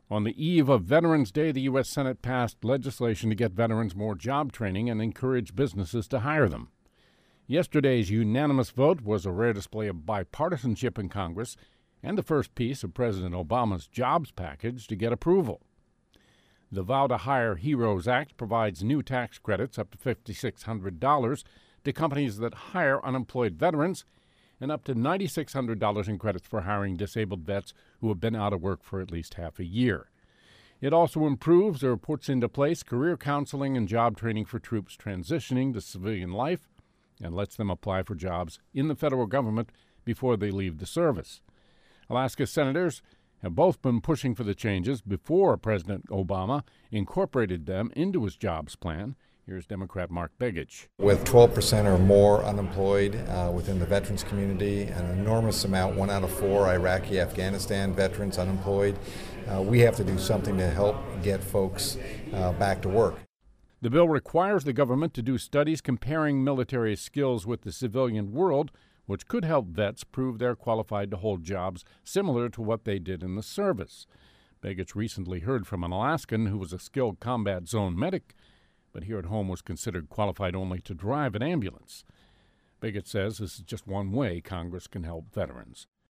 On the eve of Veterans Day, the U.S. Senate passed legislation to get veterans more job training and encourage businesses to hire them. Yesterday's unanimous vote was a rare display of bipartisanship in Congress and the first piece of President Obama's jobs package to get approval. The Vow to Hire Heroes Act provides new tax credits up to $5,600 to companies that hire unemployed veterans and up to $9,600 in credits for hiring disabled vets who have been out of work for at least half a year. It also improves or puts into place career counseling and job training for troops transitioning to civilian life and lets them apply for jobs in the federal government before they leave the service. Alaska senators have both been pushing for the changes before President Obama incorporated them into his jobs plan. Here's Democrat Mark Begich. With 12% or more unemployed within the veterans community, an enormous amount, 1 out of 4 Iraqi, Afghanistan veterans unemployed, we have to do something to help get folks back to work. The bill requires the government to do studies comparing military skills with the civilian world, which could help vets prove they're qualified to hold jobs similar to what they did in the service. Begich recently heard from an Alaskan who was a skilled combat zone medic, but here at home was considered qualified only to drive an ambulance. Begich says this is just one way Congress can help veterans.